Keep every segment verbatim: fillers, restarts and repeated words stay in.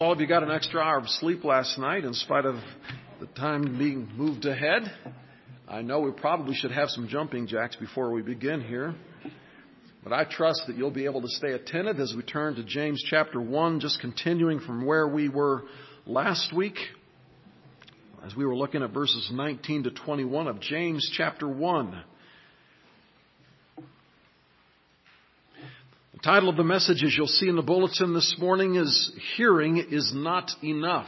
All of you got an extra hour of sleep last night in spite of the time being moved ahead. I know we probably should have some jumping jacks before we begin here. But I trust that you'll be able to stay attentive as we turn to James chapter one, just continuing from where we were last week, as we were looking at verses nineteen to twenty-one of James chapter one. The title of the message, as you'll see in the bulletin this morning, is Hearing is Not Enough.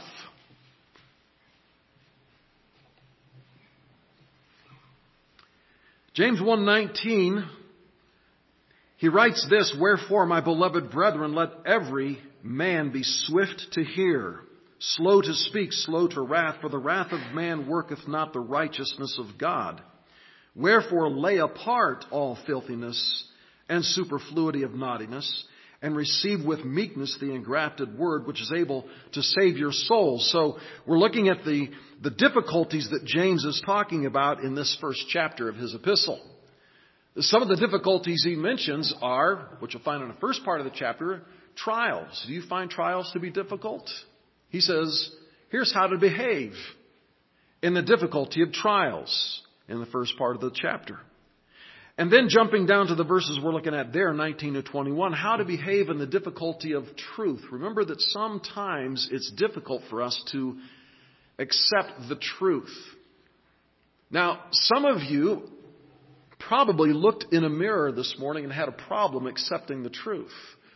James one nineteen, he writes this, "Wherefore, my beloved brethren, let every man be swift to hear, slow to speak, slow to wrath, for the wrath of man worketh not the righteousness of God. Wherefore, lay apart all filthiness and superfluity of naughtiness, and receive with meekness the engrafted word, which is able to save your souls." So we're looking at the, the difficulties that James is talking about in this first chapter of his epistle. Some of the difficulties he mentions are, which you'll find in the first part of the chapter, trials. Do you find trials to be difficult? He says, here's how to behave in the difficulty of trials in the first part of the chapter. And then jumping down to the verses we're looking at there, nineteen to twenty-one, how to behave in the difficulty of truth. Remember that sometimes it's difficult for us to accept the truth. Now, some of you probably looked in a mirror this morning and had a problem accepting the truth.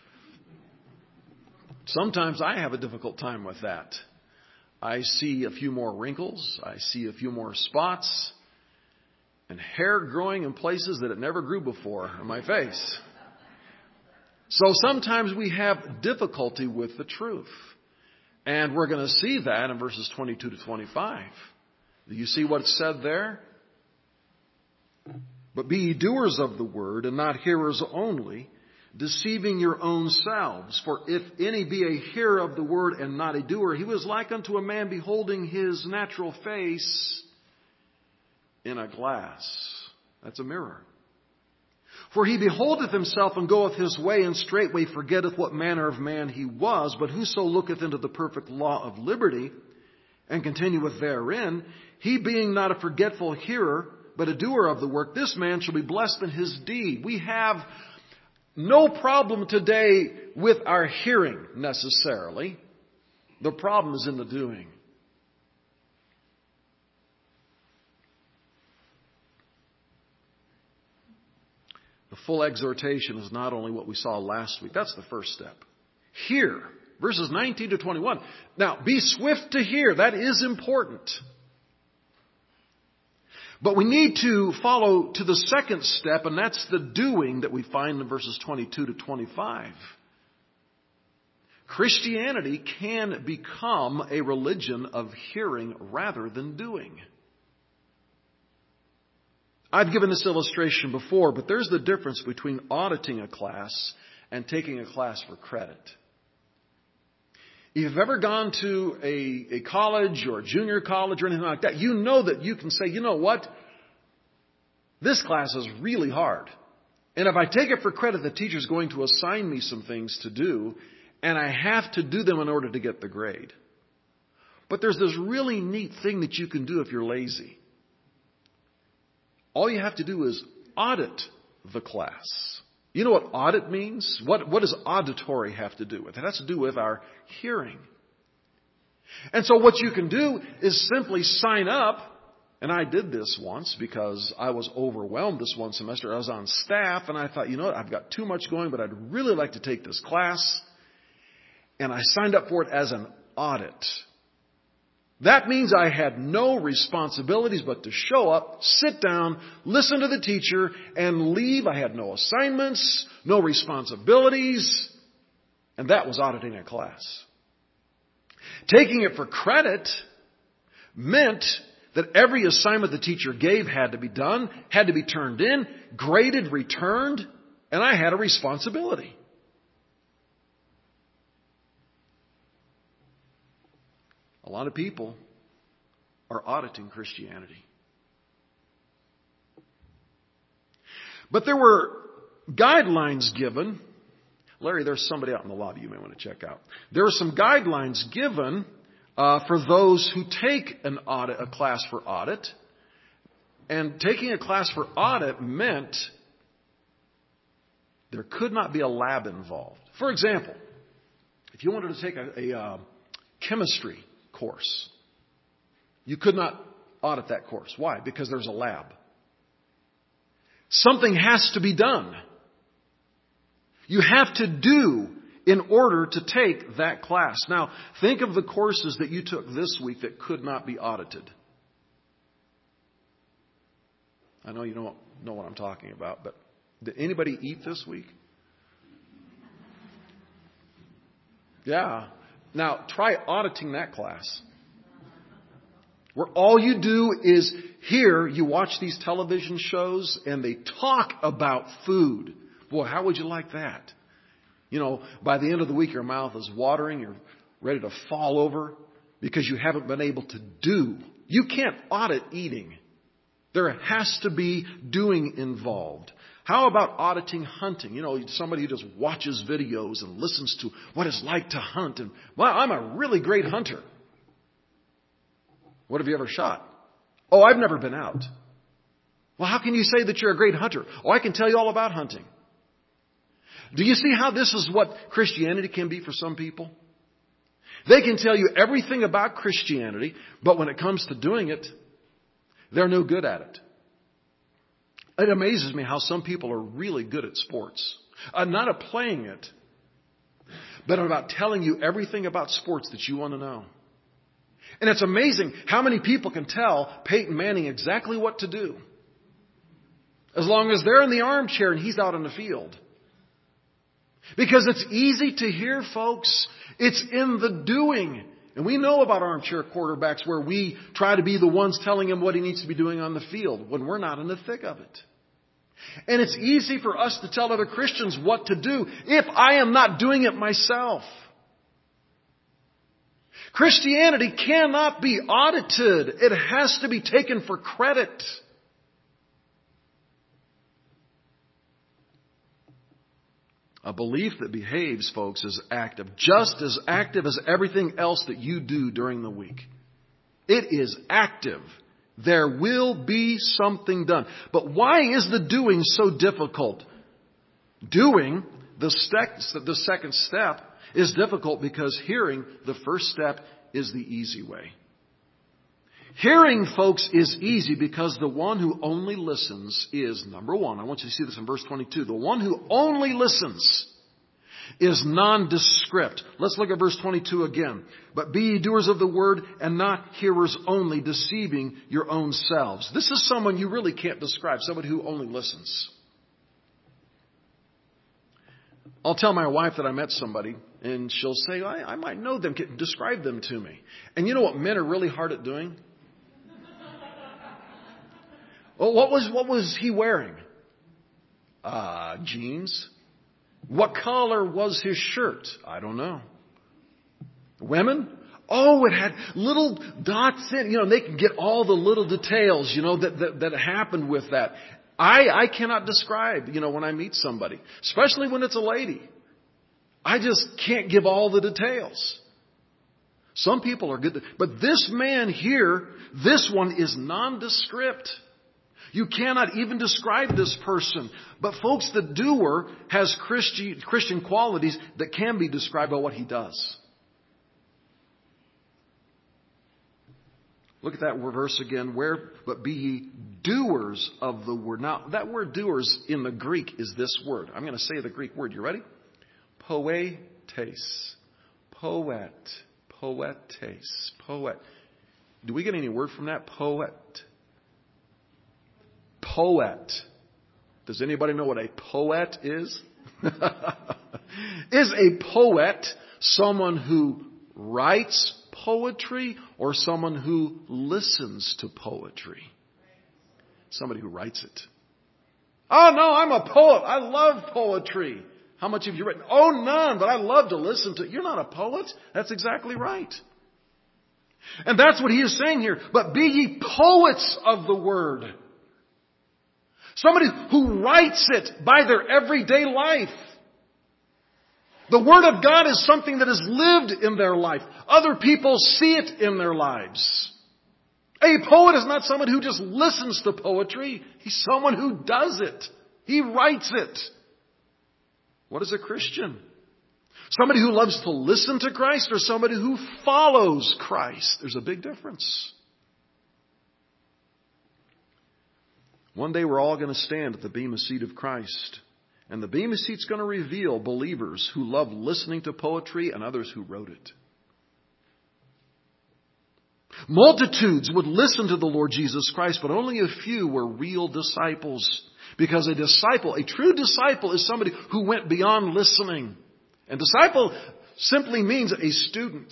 Sometimes I have a difficult time with that. I see a few more wrinkles. I see a few more spots. And hair growing in places that it never grew before on my face. So sometimes we have difficulty with the truth. And we're going to see that in verses twenty-two to twenty-five. Do you see what's said there? "But be ye doers of the word, and not hearers only, deceiving your own selves. For if any be a hearer of the word and not a doer, he was like unto a man beholding his natural face in a glass." That's a mirror. "For he beholdeth himself and goeth his way, and straightway forgetteth what manner of man he was. But whoso looketh into the perfect law of liberty, and continueth therein, he being not a forgetful hearer, but a doer of the work, this man shall be blessed in his deed." We have no problem today with our hearing necessarily. The problem is in the doing. The full exhortation is not only what we saw last week. That's the first step. Hear. Verses nineteen to twenty-one. Now, be swift to hear. That is important. But we need to follow to the second step, and that's the doing that we find in verses twenty-two to twenty-five. Christianity can become a religion of hearing rather than doing. I've given this illustration before, but there's the difference between auditing a class and taking a class for credit. If you've ever gone to a, a college or a junior college or anything like that, you know that you can say, you know what? This class is really hard. And if I take it for credit, the teacher's going to assign me some things to do, and I have to do them in order to get the grade. But there's this really neat thing that you can do if you're lazy. All you have to do is audit the class. You know what audit means? What, what does auditory have to do with it? It has to do with our hearing. And so what you can do is simply sign up. And I did this once because I was overwhelmed this one semester. I was on staff and I thought, you know what, I've got too much going, but I'd really like to take this class. And I signed up for it as an audit. That means I had no responsibilities but to show up, sit down, listen to the teacher, and leave. I had no assignments, no responsibilities, and that was auditing a class. Taking it for credit meant that every assignment the teacher gave had to be done, had to be turned in, graded, returned, and I had a responsibility. A lot of people are auditing Christianity. But there were guidelines given Larry, there's somebody out in the lobby you may want to check out. There are some guidelines given uh, for those who take an audit, a class for audit. And taking a class for audit meant there could not be a lab involved. For example, if you wanted to take a, a uh, chemistry course, you could not audit that course. Why? Because there's a lab. Something has to be done. You have to do in order to take that class. Now, think of the courses that you took this week that could not be audited. I know you don't know what I'm talking about, but did anybody eat this week? Yeah. Now, try auditing that class. Where all you do is here, you watch these television shows and they talk about food. Boy, how would you like that? You know, by the end of the week, your mouth is watering. You're ready to fall over because you haven't been able to do. You can't audit eating. There has to be doing involved. How about auditing hunting? You know, somebody who just watches videos and listens to what it's like to hunt. And, well, I'm a really great hunter. What have you ever shot? Oh, I've never been out. Well, how can you say that you're a great hunter? Oh, I can tell you all about hunting. Do you see how this is what Christianity can be for some people? They can tell you everything about Christianity, but when it comes to doing it, they're no good at it. It amazes me how some people are really good at sports. Uh, not at playing it, but about telling you everything about sports that you want to know. And it's amazing how many people can tell Peyton Manning exactly what to do. As long as they're in the armchair and he's out in the field. Because it's easy to hear, folks. It's in the doing. And we know about armchair quarterbacks where we try to be the ones telling him what he needs to be doing on the field when we're not in the thick of it. And it's easy for us to tell other Christians what to do if I am not doing it myself. Christianity cannot be audited. It has to be taken for credit. A belief that behaves, folks, is active. Just as active as everything else that you do during the week. It is active. There will be something done. But why is the doing so difficult? Doing, the, stec- the second step, is difficult because hearing, the first step, is the easy way. Hearing, folks, is easy because the one who only listens is, number one, I want you to see this in verse twenty-two. The one who only listens is nondescript. Let's look at verse twenty-two again. But be ye doers of the word and not hearers only, deceiving your own selves. This is someone you really can't describe, somebody who only listens. I'll tell my wife that I met somebody, and she'll say, I, I might know them. Describe them to me. And you know what men are really hard at doing? Well, what was what was he wearing? Uh, jeans. What color was his shirt? I don't know. Women? Oh, it had little dots in. You know, they can get all the little details, you know, that that, that happened with that. I, I cannot describe, you know, when I meet somebody, especially when it's a lady. I just can't give all the details. Some people are good. But this man here, this one is nondescript. You cannot even describe this person. But folks, the doer has Christi- Christian qualities that can be described by what he does. Look at that verse again. Where, but be ye doers of the word. Now, that word doers in the Greek is this word. I'm going to say the Greek word. You ready? Poetes. Poet. Poetes. Poet. Do we get any word from that? Poet. Poet. Does anybody know what a poet is? Is a poet someone who writes poetry or someone who listens to poetry? Somebody who writes it. Oh no, I'm a poet. I love poetry. How much have you written? Oh, none, but I love to listen to it. You're not a poet. That's exactly right. And that's what he is saying here. But be ye poets of the word. Somebody who writes it by their everyday life. The Word of God is something that is lived in their life. Other people see it in their lives. A poet is not someone who just listens to poetry. He's someone who does it. He writes it. What is a Christian? Somebody who loves to listen to Christ or somebody who follows Christ? There's a big difference. One day we're all going to stand at the Bema Seat of Christ. And the Bema Seat's going to reveal believers who love listening to poetry and others who wrote it. Multitudes would listen to the Lord Jesus Christ, but only a few were real disciples. Because a disciple, a true disciple, is somebody who went beyond listening. And disciple simply means a student.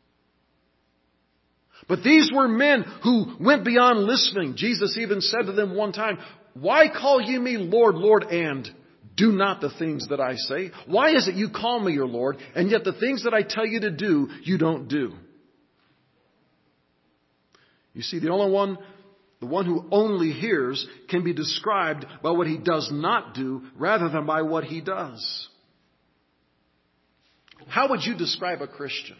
But these were men who went beyond listening. Jesus even said to them one time, "Why call ye me Lord, Lord, and do not the things that I say? Why is it you call me your Lord, and yet the things that I tell you to do, you don't do?" You see, the only one, the one who only hears can be described by what he does not do rather than by what he does. How would you describe a Christian?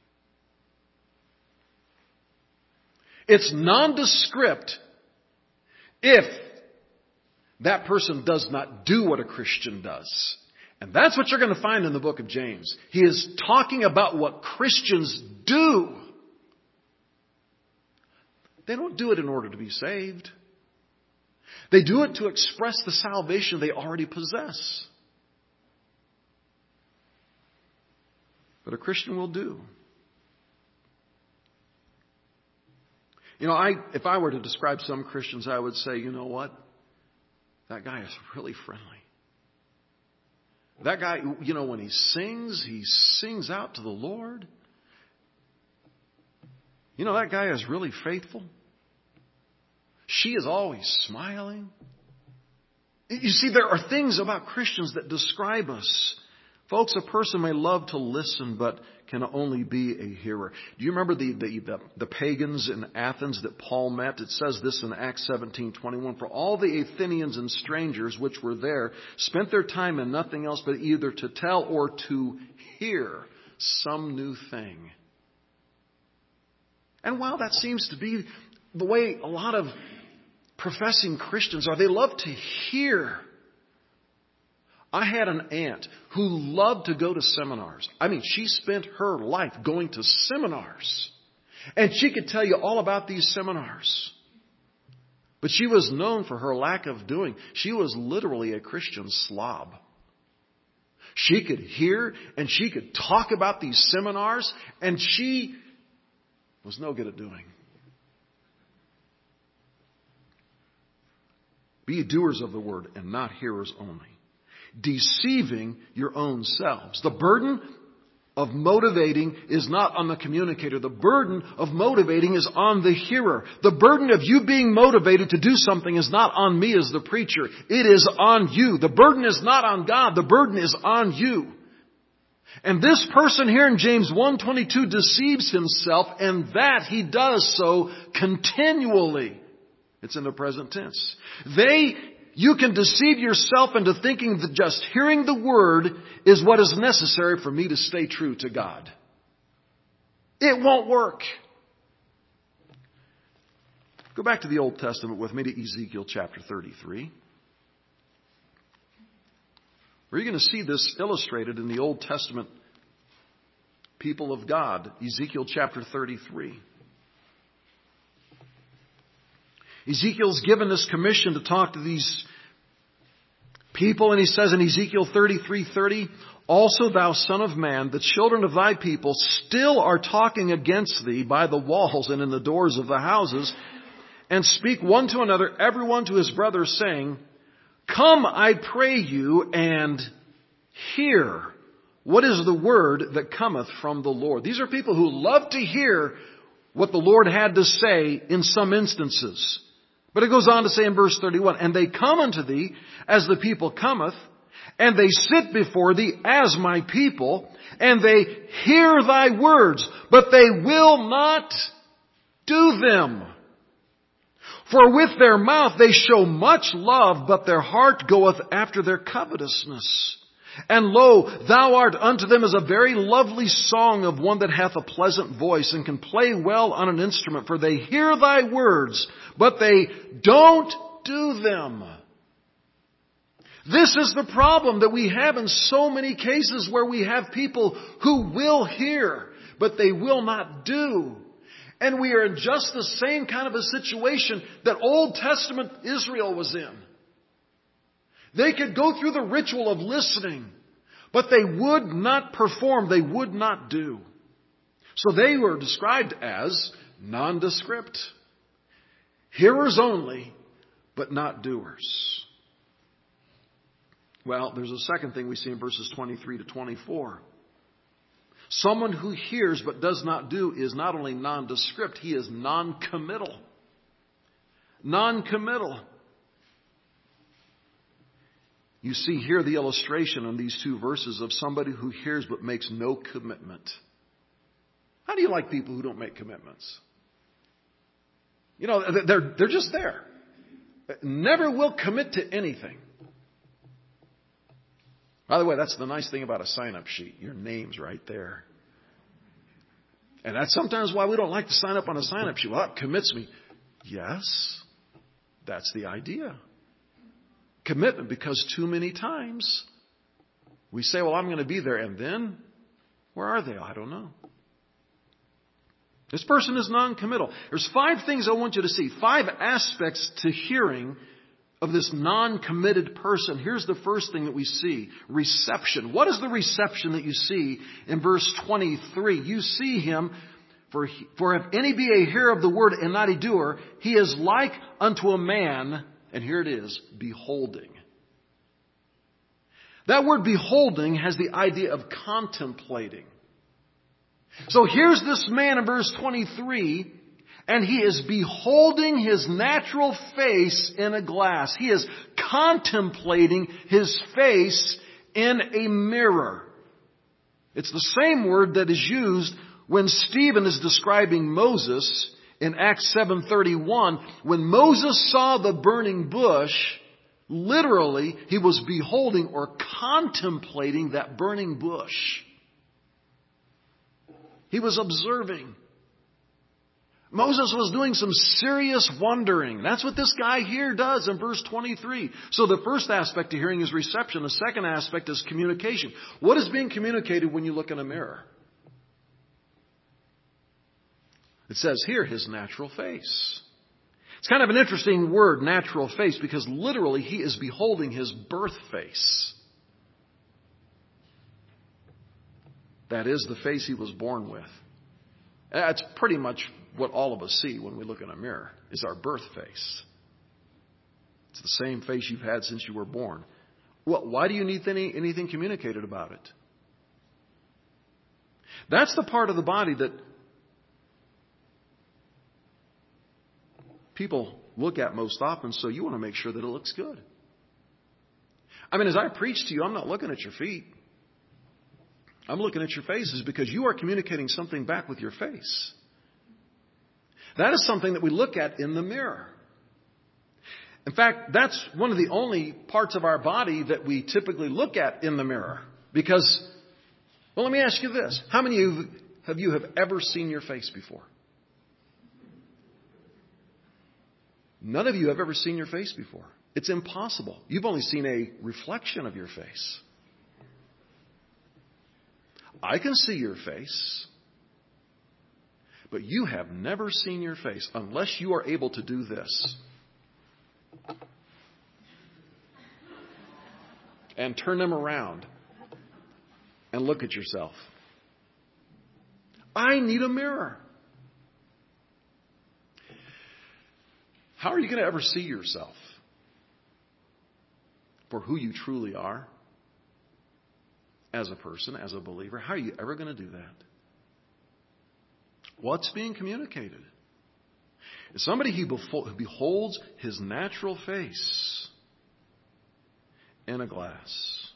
It's nondescript if that person does not do what a Christian does. And that's what you're going to find in the book of James. He is talking about what Christians do. They don't do it in order to be saved. They do it to express the salvation they already possess. But a Christian will do. You know, I, if I were to describe some Christians, I would say, you know what? That guy is really friendly. That guy, you know, when he sings, he sings out to the Lord. You know, that guy is really faithful. She is always smiling. You see, there are things about Christians that describe us. Folks, a person may love to listen, but can only be a hearer. Do you remember the, the, the, the pagans in Athens that Paul met? It says this in Acts seventeen twenty-one. "For all the Athenians and strangers which were there spent their time in nothing else but either to tell or to hear some new thing." And while that seems to be the way a lot of professing Christians are, they love to hear. I had an aunt who loved to go to seminars. I mean, she spent her life going to seminars. And she could tell you all about these seminars. But she was known for her lack of doing. She was literally a Christian slob. She could hear and she could talk about these seminars, and she was no good at doing. Be doers of the word and not hearers only, deceiving your own selves. The burden of motivating is not on the communicator. The burden of motivating is on the hearer. The burden of you being motivated to do something is not on me as the preacher. It is on you. The burden is not on God. The burden is on you. And this person here in James one twenty-two deceives himself, and that he does so continually. It's in the present tense. They, you can deceive yourself into thinking that just hearing the word is what is necessary for me to stay true to God. It won't work. Go back to the Old Testament with me to Ezekiel chapter thirty-three. Where you're going to see this illustrated in the Old Testament people of God. Ezekiel chapter thirty-three. Ezekiel's given this commission to talk to these people, and he says in Ezekiel thirty-three thirty, "Also thou son of man, the children of thy people still are talking against thee by the walls and in the doors of the houses, and speak one to another, everyone to his brother, saying, Come, I pray you, and hear what is the word that cometh from the Lord." These are people who love to hear what the Lord had to say in some instances. But it goes on to say in verse thirty-one, "And they come unto thee as the people cometh, and they sit before thee as my people, and they hear thy words, but they will not do them. For with their mouth they show much love, but their heart goeth after their covetousness. And lo, thou art unto them as a very lovely song of one that hath a pleasant voice and can play well on an instrument. For they hear thy words, but they don't do them. This is the problem that we have in so many cases where we have people who will hear, but they will not do. And we are in just the same kind of a situation that Old Testament Israel was in. They could go through the ritual of listening, but they would not perform. They would not do. So they were described as nondescript. Hearers only, but not doers. Well, there's a second thing we see in verses twenty-three to twenty-four. Someone who hears but does not do is not only nondescript, he is non-committal. Non-committal. You see here the illustration in these two verses of somebody who hears but makes no commitment. How do you like people who don't make commitments? You know, they're, they're just there. Never will commit to anything. By the way, that's the nice thing about a sign-up sheet. Your name's right there. And that's sometimes why we don't like to sign up on a sign-up sheet. Well, that commits me. Yes, that's the idea. Commitment, because too many times we say, well, I'm going to be there. And then, where are they? I don't know. This person is non-committal. There's five things I want you to see. Five aspects to hearing of this non-committed person. Here's the first thing that we see. Reception. What is the reception that you see in verse twenty-three? You see him, for, for if any be a hearer of the word and not a doer, he is like unto a man, and here it is, beholding. That word beholding has the idea of contemplating. So here's this man in verse twenty-three, and he is beholding his natural face in a glass. He is contemplating his face in a mirror. It's the same word that is used when Stephen is describing Moses in Acts seven thirty-one. When Moses saw the burning bush, literally he was beholding or contemplating that burning bush. He was observing. Moses was doing some serious wondering. That's what this guy here does in verse twenty-three. So the first aspect of hearing is reception. The second aspect is communication. What is being communicated when you look in a mirror? It says here, his natural face. It's kind of an interesting word, natural face, because literally he is beholding his birth face. That is the face he was born with. That's pretty much what all of us see when we look in a mirror, is our birth face. It's the same face you've had since you were born. Well, why do you need any, anything communicated about it? That's the part of the body that people look at most often, so you want to make sure that it looks good. I mean, as I preach to you, I'm not looking at your feet. I'm looking at your faces because you are communicating something back with your face. That is something that we look at in the mirror. In fact, that's one of the only parts of our body that we typically look at in the mirror. Because, well, let me ask you this. How many of you have, you have ever seen your face before? None of you have ever seen your face before. It's impossible. You've only seen a reflection of your face. I can see your face, but you have never seen your face unless you are able to do this. And turn them around and look at yourself. I need a mirror. How are you going to ever see yourself for who you truly are? As a person, as a believer, how are you ever going to do that? What's being communicated? It's somebody who beholds his natural face in a glass.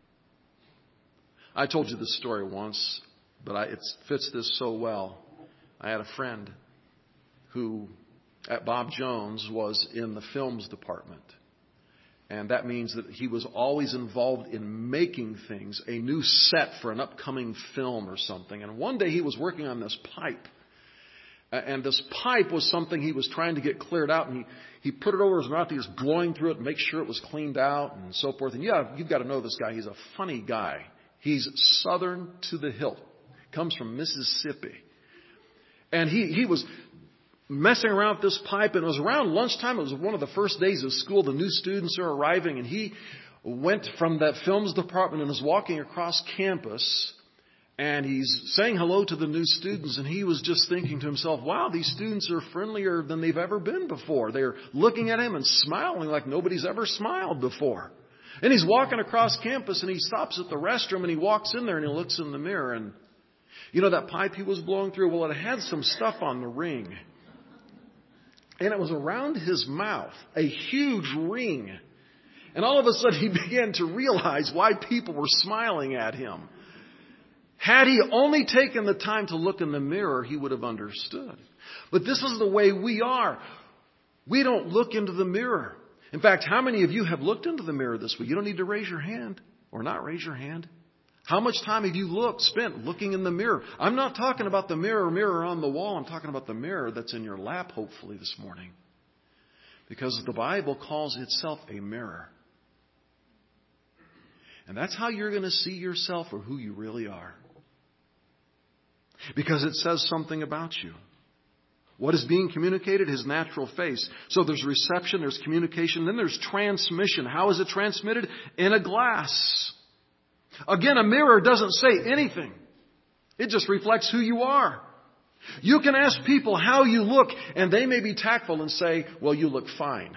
I told you this story once, but I, it fits this so well. I had a friend who, at Bob Jones, was in the films department. And that means that he was always involved in making things, a new set for an upcoming film or something. And one day he was working on this pipe. And this pipe was something he was trying to get cleared out. And he, he put it over his mouth. He was blowing through it to make sure it was cleaned out and so forth. And yeah, you've got to know this guy. He's a funny guy. He's southern to the hilt. Comes from Mississippi. And he, he was messing around with this pipe, and it was around lunchtime. It was one of the first days of school. The new students are arriving, and he went from that films department and was walking across campus, and he's saying hello to the new students, and he was just thinking to himself, wow, these students are friendlier than they've ever been before. They're looking at him and smiling like nobody's ever smiled before. And he's walking across campus, and he stops at the restroom, and he walks in there, and he looks in the mirror, and you know that pipe he was blowing through? Well, it had some stuff on the ring. And it was around his mouth, a huge ring. And all of a sudden he began to realize why people were smiling at him. Had he only taken the time to look in the mirror, he would have understood. But this is the way we are. We don't look into the mirror. In fact, how many of you have looked into the mirror this week? You don't need to raise your hand or not raise your hand. How much time have you looked, spent looking in the mirror? I'm not talking about the mirror, mirror on the wall. I'm talking about the mirror that's in your lap, hopefully, this morning. Because the Bible calls itself a mirror. And that's how you're going to see yourself or who you really are. Because it says something about you. What is being communicated? His natural face. So there's reception, there's communication, then there's transmission. How is it transmitted? In a glass. Again, a mirror doesn't say anything. It just reflects who you are. You can ask people how you look, and they may be tactful and say, well, you look fine.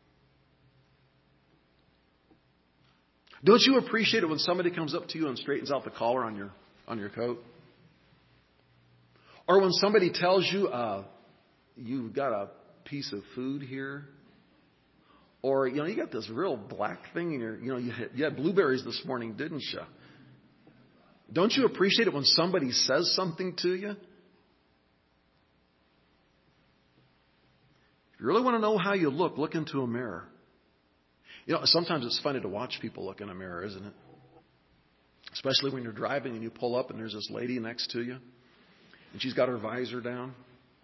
Don't you appreciate it when somebody comes up to you and straightens out the collar on your on your coat? Or when somebody tells you, uh, you've got a piece of food here. Or, you know, you got this real black thing in your, you know, you had, you had blueberries this morning, didn't you? Don't you appreciate it when somebody says something to you? If you really want to know how you look, look into a mirror. You know, sometimes it's funny to watch people look in a mirror, isn't it? Especially when you're driving and you pull up and there's this lady next to you. And she's got her visor down.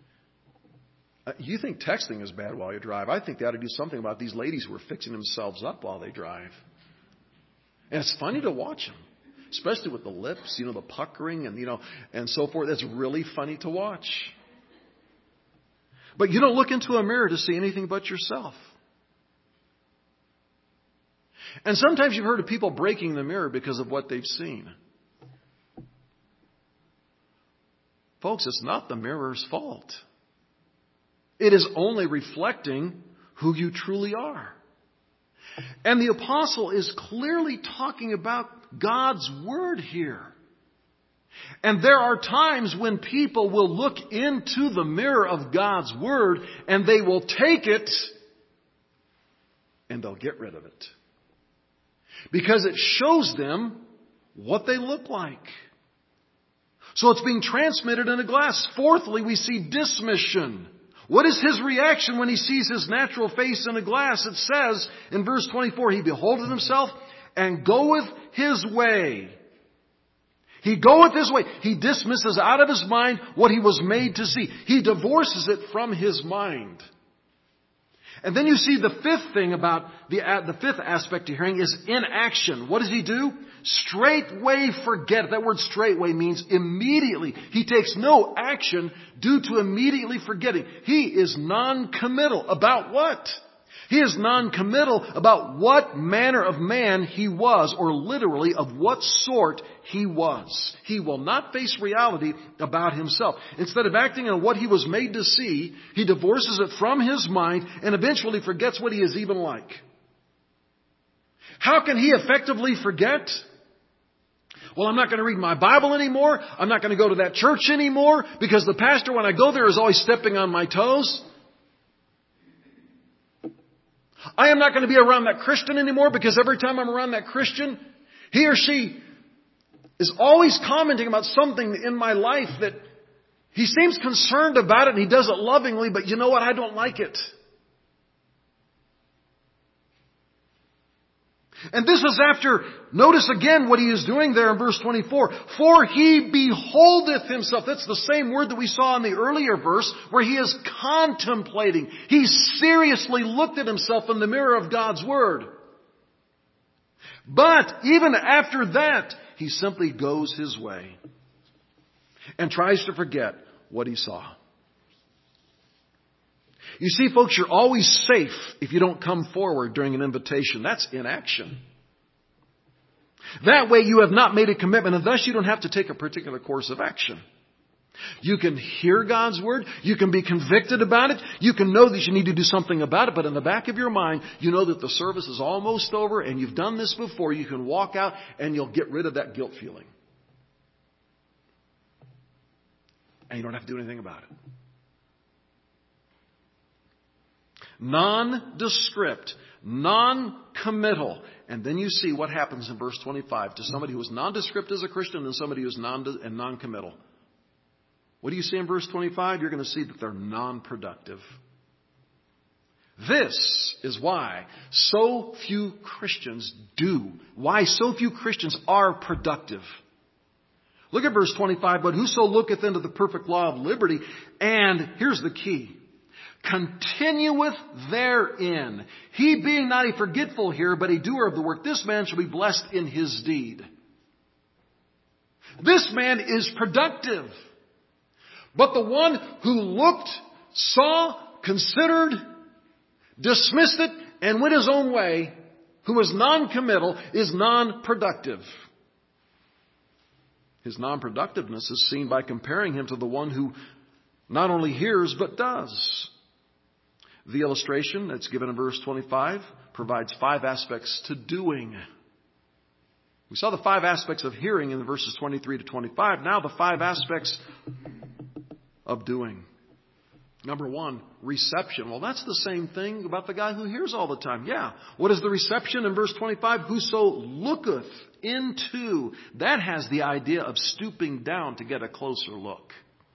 You think texting is bad while you drive. I think they ought to do something about these ladies who are fixing themselves up while they drive. And it's funny to watch them, especially with the lips, you know, the puckering and, you know, and so forth. It's really funny to watch. But you don't look into a mirror to see anything but yourself. And sometimes you've heard of people breaking the mirror because of what they've seen. Folks, it's not the mirror's fault. It is only reflecting who you truly are. And the apostle is clearly talking about God's Word here. And there are times when people will look into the mirror of God's Word and they will take it and they'll get rid of it. Because it shows them what they look like. So it's being transmitted in a glass. Fourthly, we see dismission. What is his reaction when he sees his natural face in a glass? It says in verse twenty-four, he beholdeth himself and goeth his way. He goeth his way. He dismisses out of his mind what he was made to see. He divorces it from his mind. And then you see the fifth thing about the, uh, the fifth aspect of hearing is inaction. What does he do? Straightway forget. That word straightway means immediately. He takes no action due to immediately forgetting. He is non-committal. About what? He is non-committal about what manner of man he was, or literally of what sort he was. He will not face reality about himself. Instead of acting on what he was made to see, he divorces it from his mind and eventually forgets what he is even like. How can he effectively forget? Well, I'm not going to read my Bible anymore. I'm not going to go to that church anymore because the pastor, when I go there, is always stepping on my toes. I am not going to be around that Christian anymore because every time I'm around that Christian, he or she is always commenting about something in my life that he seems concerned about it and he does it lovingly, but you know what? I don't like it. And this is after, notice again what he is doing there in verse twenty-four. For he beholdeth himself. That's the same word that we saw in the earlier verse where he is contemplating. He seriously looked at himself in the mirror of God's Word. But even after that, he simply goes his way and tries to forget what he saw. You see, folks, you're always safe if you don't come forward during an invitation. That's inaction. That way you have not made a commitment, and thus you don't have to take a particular course of action. You can hear God's Word. You can be convicted about it. You can know that you need to do something about it. But in the back of your mind, you know that the service is almost over and you've done this before. You can walk out and you'll get rid of that guilt feeling. And you don't have to do anything about it. Nondescript, non-committal. And then you see what happens in verse twenty-five to somebody who is nondescript as a Christian and somebody who is non- and non-committal. What do you see in verse twenty-five? You're going to see that they're non-productive. This is why so few Christians do. Why so few Christians are productive. Look at verse twenty-five. But whoso looketh into the perfect law of liberty, and here's the key, continueth therein. He being not a forgetful hearer, but a doer of the work, this man shall be blessed in his deed. This man is productive. But the one who looked, saw, considered, dismissed it, and went his own way, who was non-committal, is non-productive. His non-productiveness is seen by comparing him to the one who not only hears, but does. The illustration that's given in verse twenty-five provides five aspects to doing. We saw the five aspects of hearing in the verses twenty-three to twenty-five. Now the five aspects of doing. Number one, reception. Well, that's the same thing about the guy who hears all the time. Yeah. What is the reception in verse twenty-five? Whoso looketh into. That has the idea of stooping down to get a closer look.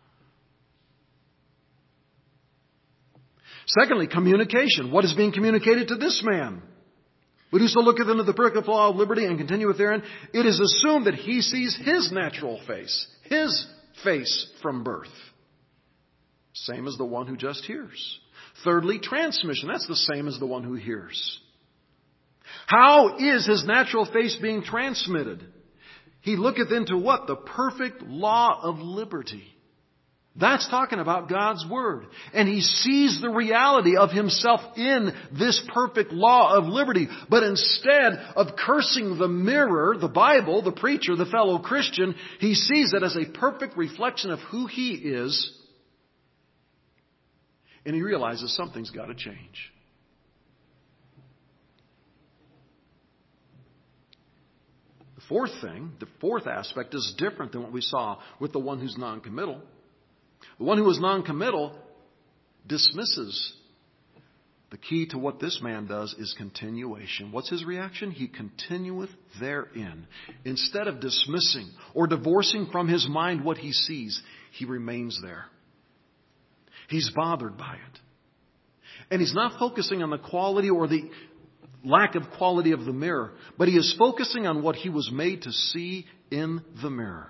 Secondly, communication. What is being communicated to this man? But whoso looketh into the perfect law of liberty and continueth therein, it is assumed that he sees his natural face, his face from birth. Same as the one who just hears. Thirdly, transmission. That's the same as the one who hears. How is his natural face being transmitted? He looketh into what? The perfect law of liberty. That's talking about God's Word. And he sees the reality of himself in this perfect law of liberty. But instead of cursing the mirror, the Bible, the preacher, the fellow Christian, he sees it as a perfect reflection of who he is. And he realizes something's got to change. The fourth thing, the fourth aspect is different than what we saw with the one who's non-committal. The one who is non-committal dismisses. The key to what this man does is continuation. What's his reaction? He continueth therein. Instead of dismissing or divorcing from his mind what he sees, he remains there. He's bothered by it. And he's not focusing on the quality or the lack of quality of the mirror, but he is focusing on what he was made to see in the mirror.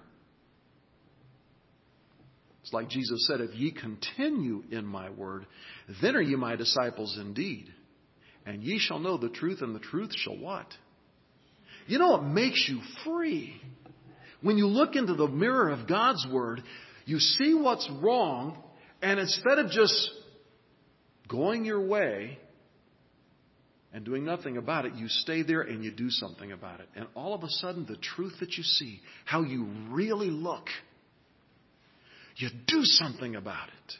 It's like Jesus said, if ye continue in my word, then are ye my disciples indeed. And ye shall know the truth, and the truth shall what? You know, it makes you free. When you look into the mirror of God's Word, you see what's wrong, and instead of just going your way and doing nothing about it, you stay there and you do something about it. And all of a sudden, the truth that you see, how you really look, you do something about it.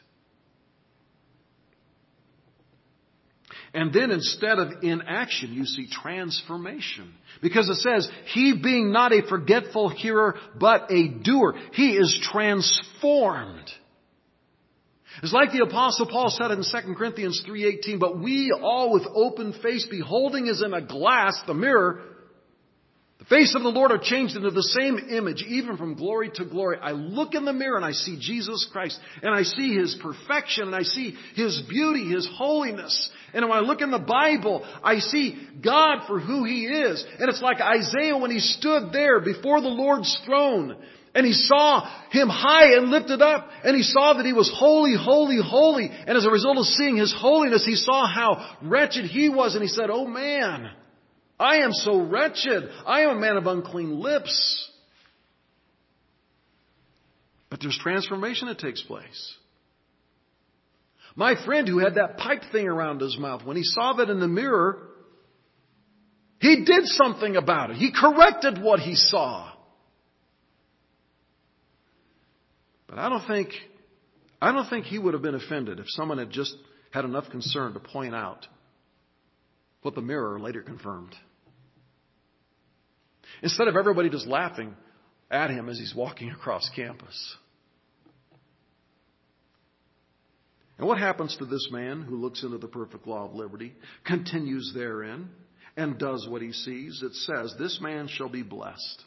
And then instead of inaction, you see transformation. Because it says, he being not a forgetful hearer, but a doer. He is transformed. It's like the Apostle Paul said in Second Corinthians three eighteen, but we all with open face, beholding as in a glass, the mirror, The face of the Lord are changed into the same image, even from glory to glory. I look in the mirror and I see Jesus Christ, and I see His perfection, and I see His beauty, His holiness. And when I look in the Bible, I see God for who He is. And it's like Isaiah when he stood there before the Lord's throne, and he saw Him high and lifted up, and he saw that He was holy, holy, holy. And as a result of seeing His holiness, he saw how wretched he was, and he said, "Oh man, I am so wretched. I am a man of unclean lips." But there's transformation that takes place. My friend who had that pipe thing around his mouth, when he saw that in the mirror, he did something about it. He corrected what he saw. But I don't think, I don't think he would have been offended if someone had just had enough concern to point out what the mirror later confirmed. Instead of everybody just laughing at him as he's walking across campus. And what happens to this man who looks into the perfect law of liberty, continues therein, and does what he sees? It says, this man shall be blessed.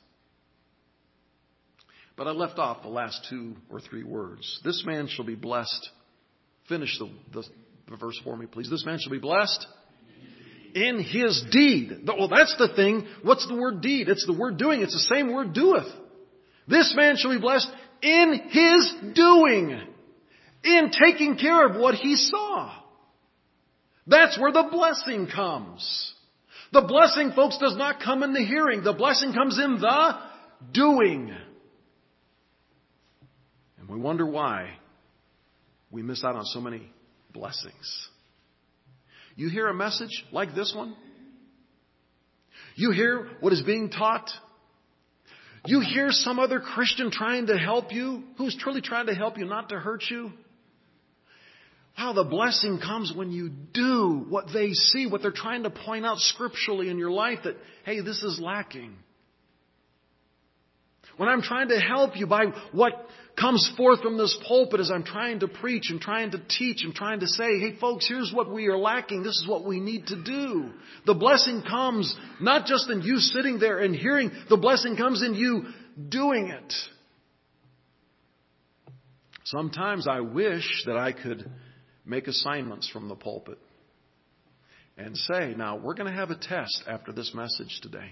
But I left off the last two or three words. This man shall be blessed. Finish the, the, the verse for me, please. This man shall be blessed in his deed. Well, that's the thing. What's the word deed? It's the word doing. It's the same word doeth. This man shall be blessed in his doing. In taking care of what he saw. That's where the blessing comes. The blessing, folks, does not come in the hearing. The blessing comes in the doing. And we wonder why we miss out on so many blessings. You hear a message like this one? You hear what is being taught? You hear some other Christian trying to help you, who's truly trying to help you, not to hurt you? Wow, the blessing comes when you do what they see, what they're trying to point out scripturally in your life, that, hey, this is lacking. When I'm trying to help you by what comes forth from this pulpit as I'm trying to preach and trying to teach and trying to say, hey folks, here's what we are lacking. This is what we need to do. The blessing comes not just in you sitting there and hearing. The blessing comes in you doing it. Sometimes I wish that I could make assignments from the pulpit and say, now we're going to have a test after this message today.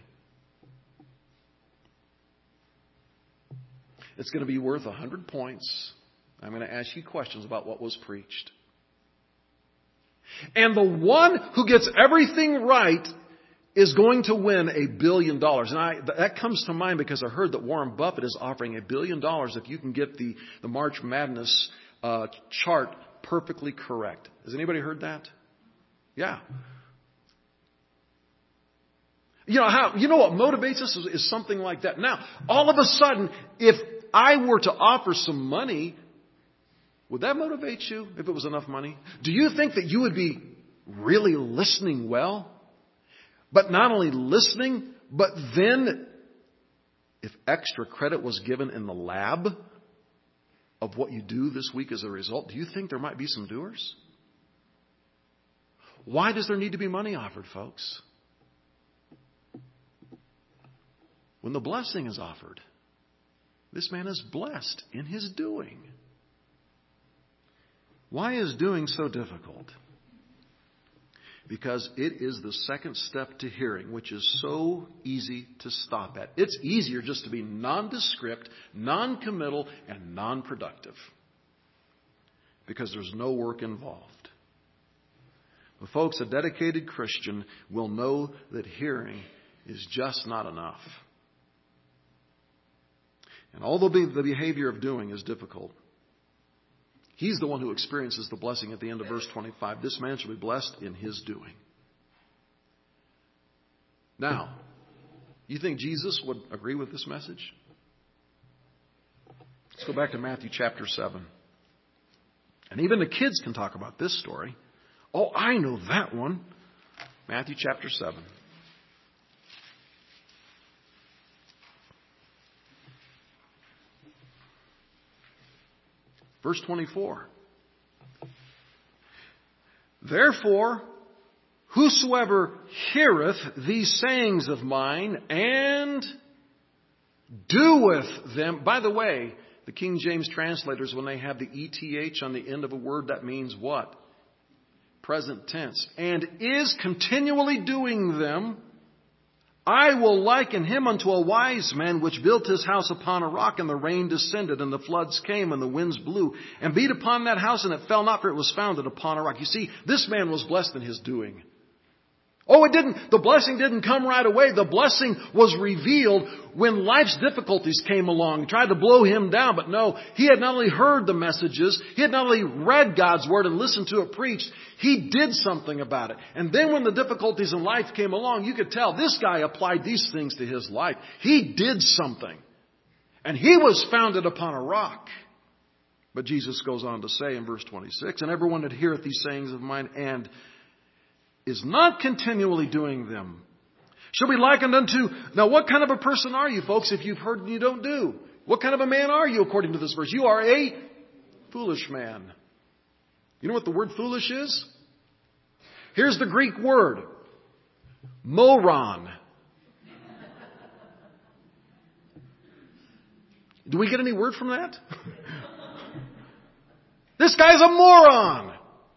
It's going to be worth one hundred points. I'm going to ask you questions about what was preached. And the one who gets everything right is going to win a billion dollars. And I, that comes to mind because I heard that Warren Buffett is offering a billion dollars if you can get the, the March Madness uh, chart perfectly correct. Has anybody heard that? Yeah. You know how, you know what motivates us is, is something like that. Now, all of a sudden, if I were to offer some money, would that motivate you if it was enough money? Do you think that you would be really listening well? But not only listening, but then if extra credit was given in the lab of what you do this week as a result, do you think there might be some doers? Why does there need to be money offered, folks? When the blessing is offered, this man is blessed in his doing. Why is doing so difficult? Because it is the second step to hearing, which is so easy to stop at. It's easier just to be nondescript, non-committal, and non-productive. Because there's no work involved. But folks, a dedicated Christian will know that hearing is just not enough. And although the behavior of doing is difficult, he's the one who experiences the blessing at the end of verse twenty-five. This man shall be blessed in his doing. Now, you think Jesus would agree with this message? Let's go back to Matthew chapter seven. And even the kids can talk about this story. Oh, I know that one. Matthew chapter seven. Verse twenty-four. Therefore, Whosoever heareth these sayings of mine and doeth them. By the way, the King James translators, when they have the E T H on the end of a word, that means what? Present tense. And is continually doing them, I will liken him unto a wise man which built his house upon a rock, and the rain descended, and the floods came, and the winds blew, and beat upon that house, and it fell not, for it was founded upon a rock. You see, this man was blessed in his doing. Oh, it didn't, the blessing didn't come right away. The blessing was revealed when life's difficulties came along and tried to blow him down. But no, he had not only heard the messages, he had not only read God's Word and listened to it preached, he did something about it. And then when the difficulties in life came along, you could tell this guy applied these things to his life. He did something. And he was founded upon a rock. But Jesus goes on to say in verse twenty-six, and everyone that heareth these sayings of mine and is not continually doing them shall be likened unto... Now, what kind of a person are you, folks, if you've heard and you don't do? What kind of a man are you, according to this verse? You are a foolish man. You know what the word foolish is? Here's the Greek word. Moron. Do we get any word from that? This guy's a moron.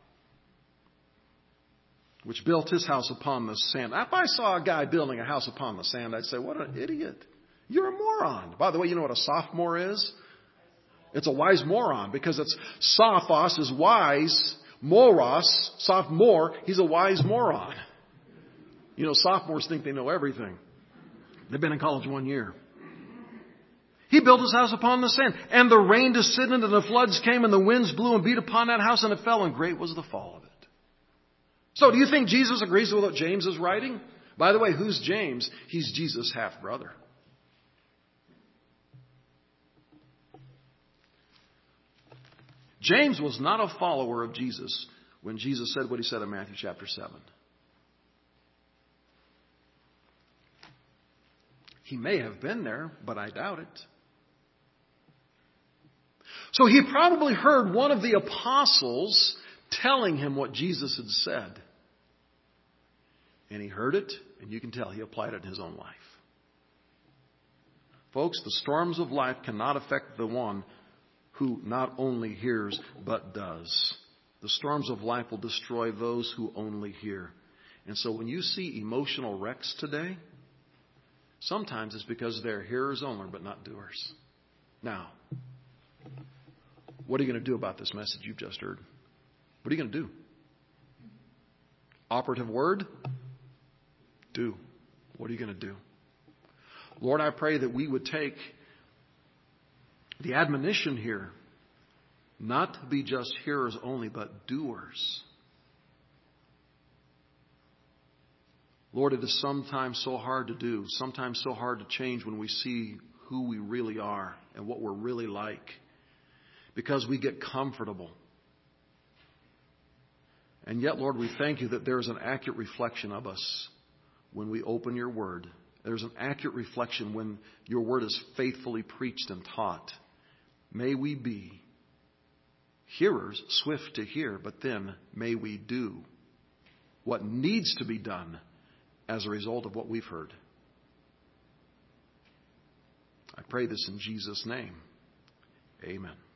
Which built his house upon the sand. If I saw a guy building a house upon the sand, I'd say, what an idiot. You're a moron. By the way, you know what a sophomore is? It's a wise moron, because it's sophos is wise, moros, sophomore, he's a wise moron. You know, sophomores think they know everything. They've been in college one year. He built his house upon the sand, and the rain descended, and the floods came, and the winds blew and beat upon that house, and it fell, and great was the fall of it. So do you think Jesus agrees with what James is writing? By the way, who's James? He's Jesus' half-brother. James was not a follower of Jesus when Jesus said what he said in Matthew chapter seven. He may have been there, but I doubt it. So he probably heard one of the apostles telling him what Jesus had said. And he heard it, and you can tell he applied it in his own life. Folks, the storms of life cannot affect the one who not only hears, but does. The storms of life will destroy those who only hear. And so when you see emotional wrecks today, sometimes it's because they're hearers only, but not doers. Now, what are you going to do about this message you've just heard? What are you going to do? Operative word? Do. What are you going to do? Lord, I pray that we would take the admonition here, not to be just hearers only, but doers. Lord, it is sometimes so hard to do, sometimes so hard to change when we see who we really are and what we're really like, because we get comfortable. And yet, Lord, we thank you that there is an accurate reflection of us when we open your word. There's an accurate reflection when your word is faithfully preached and taught. May we be hearers, swift to hear, but then may we do what needs to be done as a result of what we've heard. I pray this in Jesus' name. Amen.